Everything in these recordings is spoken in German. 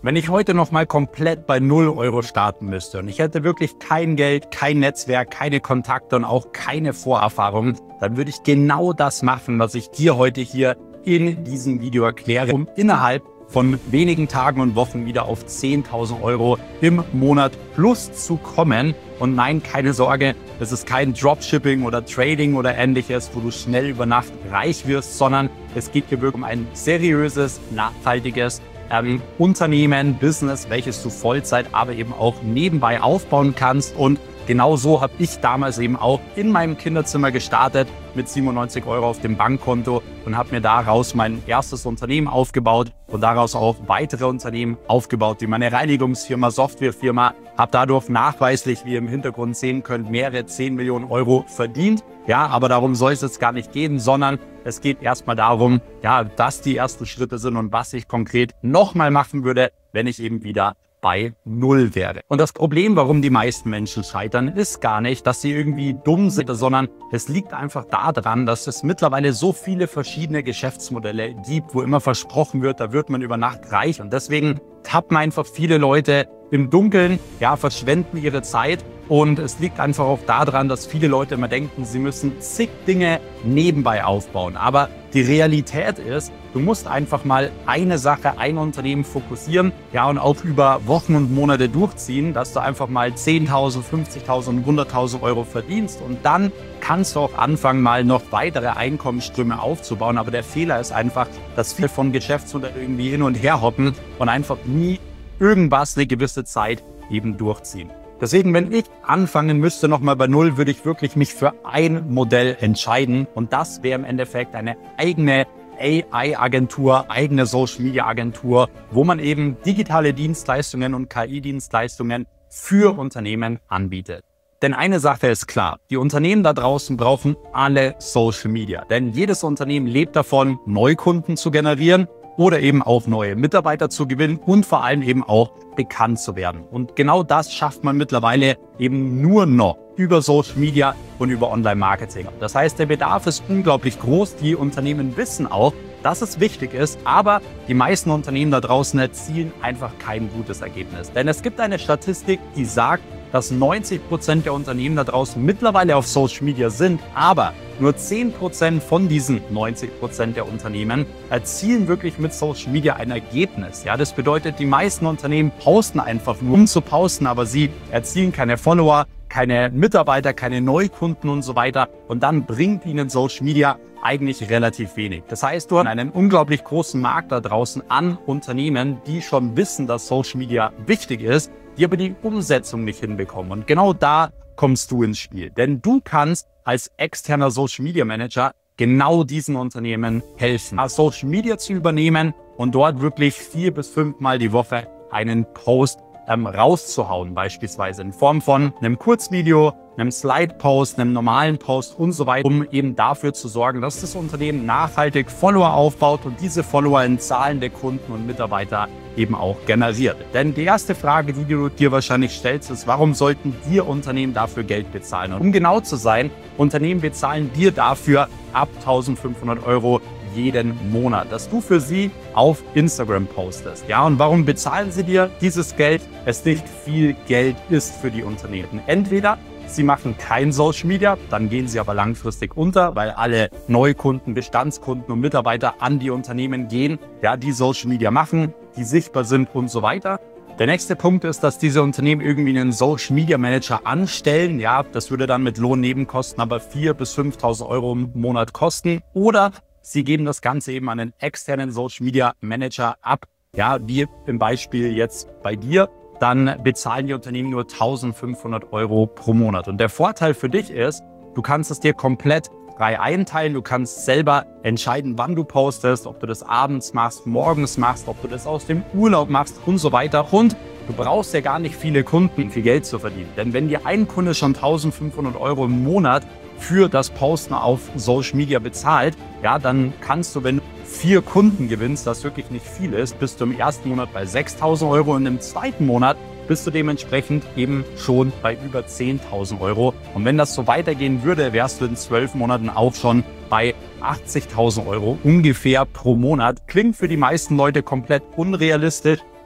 Wenn ich heute nochmal komplett bei 0 Euro starten müsste und ich hätte wirklich kein Geld, kein Netzwerk, keine Kontakte und auch keine Vorerfahrung, dann würde ich genau das machen, was ich dir heute hier in diesem Video erkläre, um innerhalb von wenigen Tagen und Wochen wieder auf 10.000 Euro im Monat plus zu kommen. Und nein, keine Sorge, das ist kein Dropshipping oder Trading oder ähnliches, wo du schnell über Nacht reich wirst, sondern es geht hier wirklich um ein seriöses, nachhaltiges Unternehmen, Business, welches du Vollzeit, aber eben auch nebenbei aufbauen kannst. Und genau so habe ich damals eben auch in meinem Kinderzimmer gestartet mit 97 Euro auf dem Bankkonto und habe mir daraus mein erstes Unternehmen aufgebaut und daraus auch weitere Unternehmen aufgebaut, wie meine Reinigungsfirma, Softwarefirma, habe dadurch nachweislich, wie ihr im Hintergrund sehen könnt, mehrere 10 Millionen Euro verdient. Ja, aber darum soll es jetzt gar nicht gehen, sondern es geht erstmal darum, ja, dass die ersten Schritte sind und was ich konkret nochmal machen würde, wenn ich eben wieder bei 0 wäre. Und das Problem, warum die meisten Menschen scheitern, ist gar nicht, dass sie irgendwie dumm sind, sondern es liegt einfach daran, dass es mittlerweile so viele verschiedene Geschäftsmodelle gibt, wo immer versprochen wird, da wird man über Nacht reich. Und deswegen tappen einfach viele Leute im Dunkeln, ja, verschwenden ihre Zeit. Und es liegt einfach auch daran, dass viele Leute immer denken, sie müssen zig Dinge nebenbei aufbauen. Aber die Realität ist, du musst einfach mal eine Sache, ein Unternehmen fokussieren, ja, und auch über Wochen und Monate durchziehen, dass du einfach mal 10.000, 50.000 und 100.000 Euro verdienst. Und dann kannst du auch anfangen, mal noch weitere Einkommensströme aufzubauen. Aber der Fehler ist einfach, dass viele von Geschäftsmodellen irgendwie hin und her hoppen und einfach nie irgendwas eine gewisse Zeit eben durchziehen. Deswegen, wenn ich anfangen müsste nochmal bei 0, würde ich wirklich mich für ein Modell entscheiden. Und das wäre im Endeffekt eine eigene AI-Agentur, eigene Social-Media-Agentur, wo man eben digitale Dienstleistungen und KI-Dienstleistungen für Unternehmen anbietet. Denn eine Sache ist klar, die Unternehmen da draußen brauchen alle Social Media. Denn jedes Unternehmen lebt davon, Neukunden zu generieren oder eben auch neue Mitarbeiter zu gewinnen und vor allem eben auch bekannt zu werden. Und genau das schafft man mittlerweile eben nur noch über Social Media und über Online-Marketing. Das heißt, der Bedarf ist unglaublich groß. Die Unternehmen wissen auch, dass es wichtig ist, aber die meisten Unternehmen da draußen erzielen einfach kein gutes Ergebnis. Denn es gibt eine Statistik, die sagt, dass 90% der Unternehmen da draußen mittlerweile auf Social Media sind, aber nur 10% von diesen 90% der Unternehmen erzielen wirklich mit Social Media ein Ergebnis. Ja, das bedeutet, die meisten Unternehmen posten einfach nur, um zu posten, aber sie erzielen keine Follower, keine Mitarbeiter, keine Neukunden und so weiter. Und dann bringt ihnen Social Media eigentlich relativ wenig. Das heißt, du hast einen unglaublich großen Markt da draußen an Unternehmen, die schon wissen, dass Social Media wichtig ist, die aber die Umsetzung nicht hinbekommen. Und genau da kommst du ins Spiel. Denn du kannst als externer Social Media Manager genau diesen Unternehmen helfen, Social Media zu übernehmen und dort wirklich 4 bis 5 Mal die Woche einen Post rauszuhauen, beispielsweise in Form von einem Kurzvideo, einem Slide-Post, einem normalen Post und so weiter, um eben dafür zu sorgen, dass das Unternehmen nachhaltig Follower aufbaut und diese Follower in zahlende Kunden und Mitarbeiter eben auch generiert. Denn die erste Frage, die du dir wahrscheinlich stellst, ist, warum sollten dir Unternehmen dafür Geld bezahlen? Und um genau zu sein, Unternehmen bezahlen dir dafür ab 1.500 Euro jeden Monat, dass du für sie auf Instagram postest. Ja, und warum bezahlen sie dir dieses Geld? Es nicht viel Geld ist für die Unternehmen. Entweder sie machen kein Social Media, dann gehen sie aber langfristig unter, weil alle Neukunden, Bestandskunden und Mitarbeiter an die Unternehmen gehen, ja, die Social Media machen, die sichtbar sind und so weiter. Der nächste Punkt ist, dass diese Unternehmen irgendwie einen Social Media Manager anstellen. Ja, das würde dann mit Lohnnebenkosten aber 4.000 bis 5.000 Euro im Monat kosten. Oder sie geben das Ganze eben an einen externen Social Media Manager ab. Ja, wie im Beispiel jetzt bei dir. Dann bezahlen die Unternehmen nur 1.500 Euro pro Monat. Und der Vorteil für dich ist, du kannst es dir komplett frei einteilen. Du kannst selber entscheiden, wann du postest, ob du das abends machst, morgens machst, ob du das aus dem Urlaub machst und so weiter. Und du brauchst ja gar nicht viele Kunden, viel Geld zu verdienen. Denn wenn dir ein Kunde schon 1.500 Euro im Monat für das Posten auf Social Media bezahlt, ja, dann kannst du, wenn du 4 Kunden gewinnst, das wirklich nicht viel ist, bist du im ersten Monat bei 6.000 Euro und im zweiten Monat bist du dementsprechend eben schon bei über 10.000 Euro. Und wenn das so weitergehen würde, wärst du in 12 Monaten auch schon bei 80.000 Euro ungefähr pro Monat. Klingt für die meisten Leute komplett unrealistisch,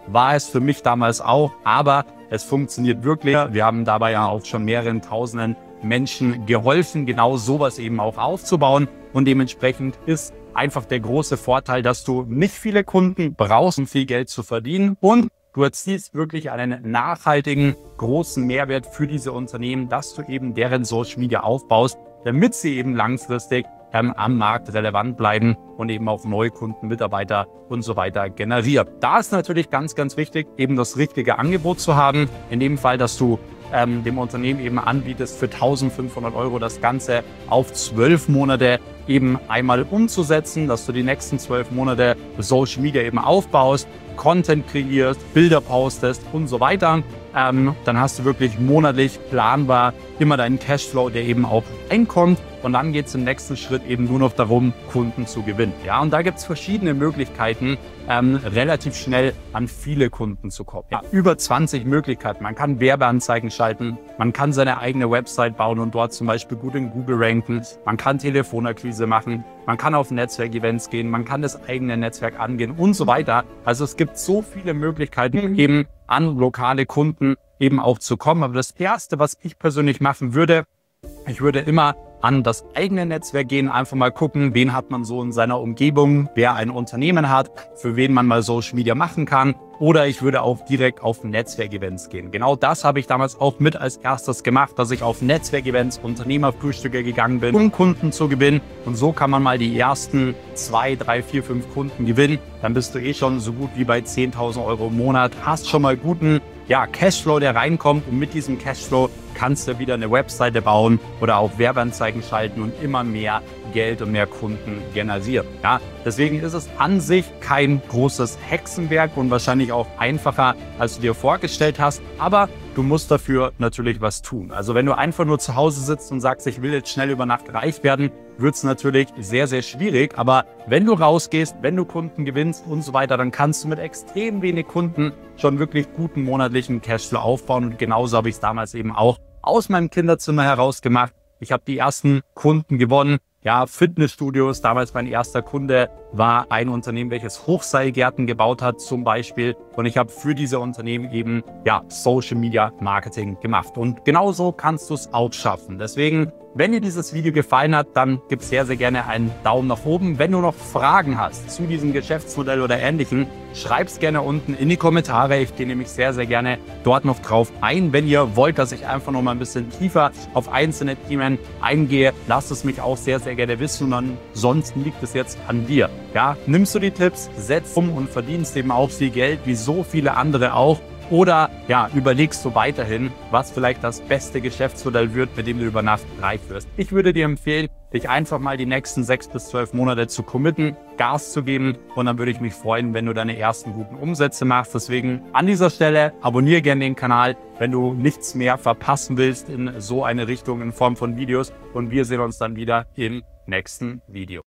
war es für mich damals auch, aber es funktioniert wirklich. Wir haben dabei ja auch schon mehreren tausenden Menschen geholfen, genau sowas eben auch aufzubauen, und dementsprechend ist einfach der große Vorteil, dass du nicht viele Kunden brauchst, um viel Geld zu verdienen, und du erzielst wirklich einen nachhaltigen, großen Mehrwert für diese Unternehmen, dass du eben deren Social Media aufbaust, damit sie eben langfristig am Markt relevant bleiben und eben auch neue Kunden, Mitarbeiter und so weiter generieren. Da ist natürlich ganz, ganz wichtig, eben das richtige Angebot zu haben. In dem Fall, dass du dem Unternehmen eben anbietest, für 1.500 € das Ganze auf 12 Monate eben einmal umzusetzen, dass du die nächsten 12 Monate Social Media eben aufbaust, Content kreierst, Bilder postest und so weiter. Dann hast du wirklich monatlich planbar immer deinen Cashflow, der eben auch reinkommt. Und dann geht es im nächsten Schritt eben nur noch darum, Kunden zu gewinnen. Ja, und da gibt es verschiedene Möglichkeiten, relativ schnell an viele Kunden zu kommen. Ja, über 20 Möglichkeiten. Man kann Werbeanzeigen schalten, man kann seine eigene Website bauen und dort zum Beispiel gut in Google ranken. Man kann Telefonakquise machen, man kann auf Netzwerkevents gehen, man kann das eigene Netzwerk angehen und so weiter. Also es gibt so viele Möglichkeiten, eben an lokale Kunden eben auch zu kommen. Aber das Erste, was ich persönlich machen würde, ich würde immer an das eigene Netzwerk gehen, einfach mal gucken, wen hat man so in seiner Umgebung, wer ein Unternehmen hat, für wen man mal Social Media machen kann. Oder ich würde auch direkt auf Netzwerkevents gehen. Genau das habe ich damals auch mit als erstes gemacht, dass ich auf Netzwerkevents, Unternehmerfrühstücke gegangen bin, um Kunden zu gewinnen. Und so kann man mal die ersten 2, 3, 4, 5 Kunden gewinnen. Dann bist du schon so gut wie bei 10.000 € im Monat, hast schon mal guten Cashflow, der reinkommt, und mit diesem Cashflow kannst du wieder eine Webseite bauen oder auch Werbeanzeigen schalten und immer mehr Geld und mehr Kunden generieren. Ja, deswegen ist es an sich kein großes Hexenwerk und wahrscheinlich auch einfacher, als du dir vorgestellt hast, aber du musst dafür natürlich was tun. Also wenn du einfach nur zu Hause sitzt und sagst, ich will jetzt schnell über Nacht reich werden, wird es natürlich sehr, sehr schwierig. Aber wenn du rausgehst, wenn du Kunden gewinnst und so weiter, dann kannst du mit extrem wenig Kunden schon wirklich guten monatlichen Cashflow aufbauen. Und genauso habe ich es damals eben auch aus meinem Kinderzimmer heraus gemacht. Ich habe die ersten Kunden gewonnen. Ja, Fitnessstudios, damals mein erster Kunde war ein Unternehmen, welches Hochseilgärten gebaut hat zum Beispiel. Und ich habe für diese Unternehmen eben Social Media Marketing gemacht. Und genauso kannst du es auch schaffen. Deswegen, wenn dir dieses Video gefallen hat, dann gib sehr, sehr gerne einen Daumen nach oben. Wenn du noch Fragen hast zu diesem Geschäftsmodell oder Ähnlichem, schreib es gerne unten in die Kommentare. Ich gehe nämlich sehr, sehr gerne dort noch drauf ein. Wenn ihr wollt, dass ich einfach noch mal ein bisschen tiefer auf einzelne Themen eingehe, lasst es mich auch sehr, sehr gerne wissen. Und ansonsten liegt es jetzt an dir. Ja, nimmst du die Tipps, setzt um und verdienst eben auch viel Geld, wie so viele andere auch. Oder überlegst du weiterhin, was vielleicht das beste Geschäftsmodell wird, mit dem du über Nacht reich wirst. Ich würde dir empfehlen, dich einfach mal die nächsten 6 bis 12 Monate zu committen, Gas zu geben, und dann würde ich mich freuen, wenn du deine ersten guten Umsätze machst. Deswegen an dieser Stelle abonniere gerne den Kanal, wenn du nichts mehr verpassen willst in so eine Richtung in Form von Videos, und wir sehen uns dann wieder im nächsten Video.